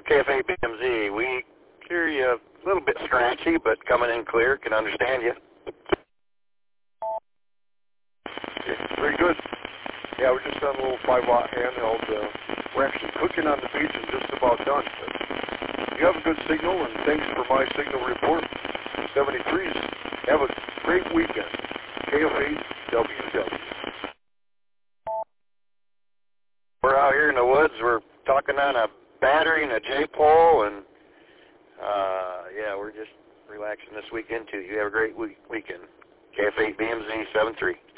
KF8 BMZ. We hear you a little bit scratchy, but coming in clear. Can understand you. Very good. Yeah, we're just on a little 5-watt handheld. We're actually cooking on the beach and just about done. But you have a good signal, and thanks for my signal report. 73s. Have a great weekend. KF8 WW. We're out here in the woods. We're talking on a battery and a J-pole, and yeah, we're just relaxing this weekend too. You have a great weekend. KF8 BMZ 73.